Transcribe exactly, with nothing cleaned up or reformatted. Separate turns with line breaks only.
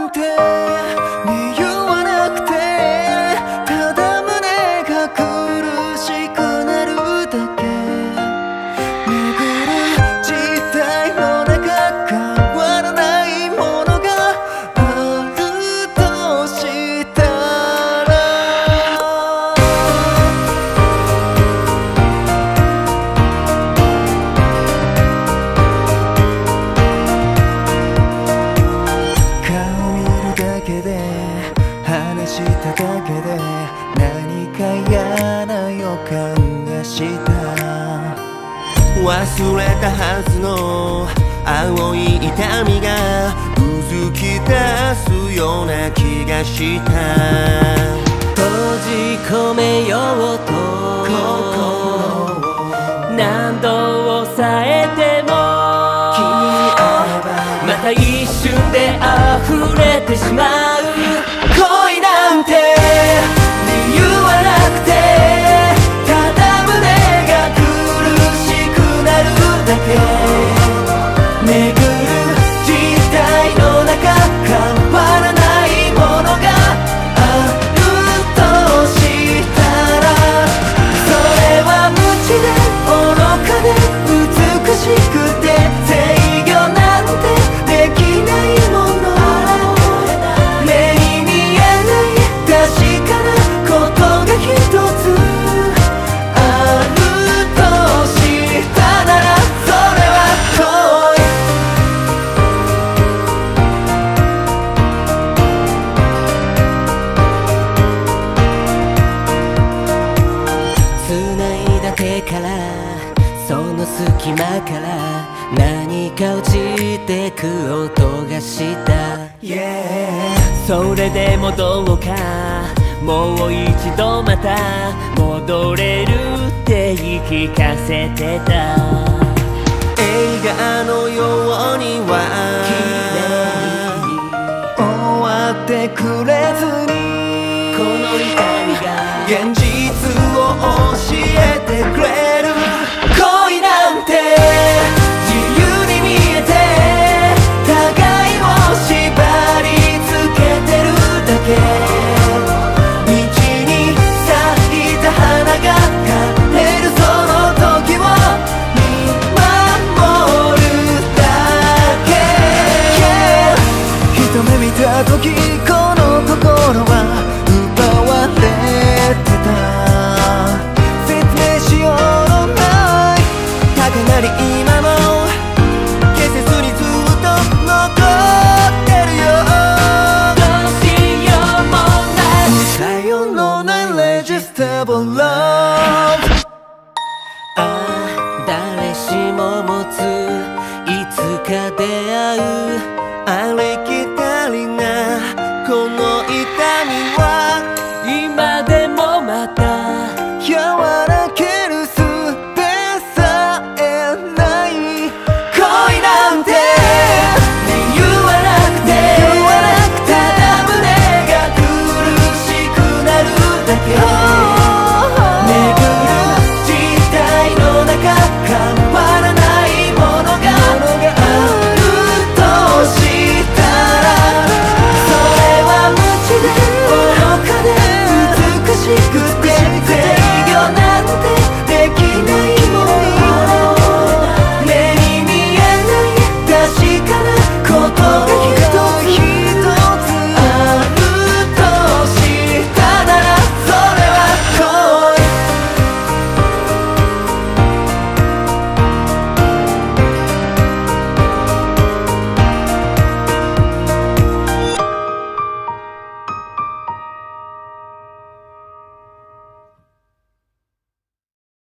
なんて理由はなくて、ただ胸が苦しくなるだけ。巡る時代の中、変わらないものがあるとしたら、顔見るだけで話しただけで何か嫌な予感がした。忘れたはずの青い痛みがうずき出すような気がした。
閉じ込めようと何度抑えても、また一瞬で溢れてしまう。
恋なんて理由はなくて、ただ胸が苦しくなるだけ。巡る時代の中、変わらないものがあるとしたら、それは無知で愚かで美しくて、制御なんてできないもの。目に見えない確かなことが一つあるとしたなら、それは恋。
繋いだ手からその隙間から何か落ちてく音がした。
Yeah
それでもどうかもう一度また戻れるって言い聞かせてた。
映画のよう